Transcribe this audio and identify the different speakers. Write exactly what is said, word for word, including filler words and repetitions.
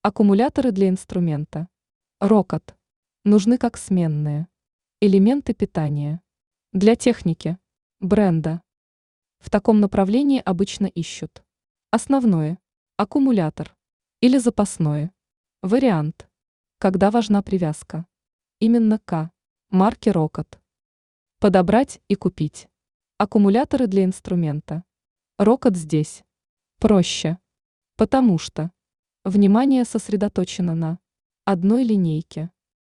Speaker 1: Аккумуляторы для инструмента. Рокот. Нужны как сменные. Элементы питания. Для техники. Бренда. В таком направлении обычно ищут. Основное. Аккумулятор. Или запасное. Вариант. Когда важна привязка. Именно к марке Рокот. Подобрать и купить. Аккумуляторы для инструмента. Рокот здесь. Проще. Потому что. Внимание сосредоточено на одной линейке.